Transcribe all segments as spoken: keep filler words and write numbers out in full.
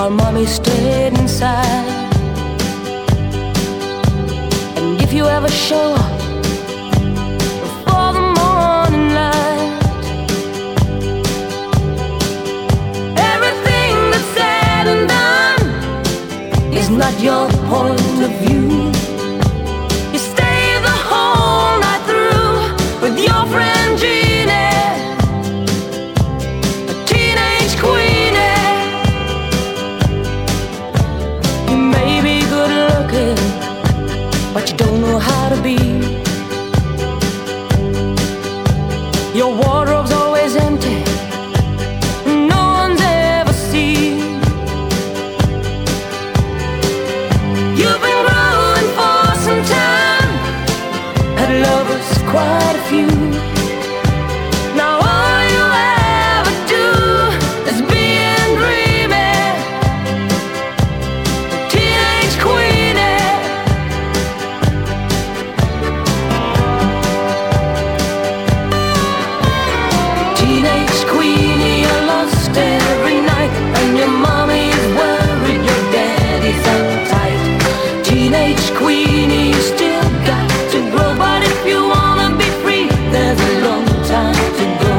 while mommy stayed inside. And if you ever show up before the morning light, everything that's said and done is not your point of view. You stay the whole night through with your friend Jeannie, a teenage queenie. You may be good looking, but you don't know how to be. Your wardrobe's always empty, no one's ever seen. You've been growing for some time, had lovers quite a few. Now all you ever do is be and dreamy, teenage queenie. Teenage queenie, you're lost every night, and your mommy's worried your daddy's uptight. Teenage queenie, you still got to grow, but if you wanna be free, there's a long time to go.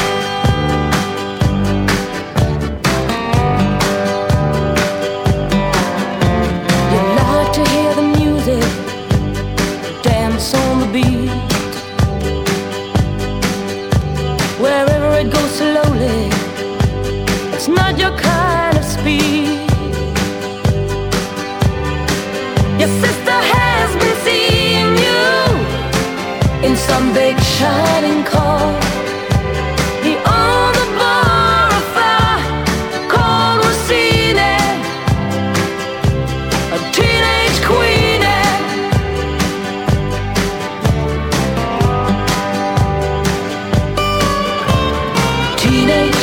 You like to hear the music, dance on the beat. Wherever it goes slowly, it's not your kind of speed. Your sister has been seeing you in some big shining car. He owned a bar, a fella called Rossini, a teenage queenie. Teenage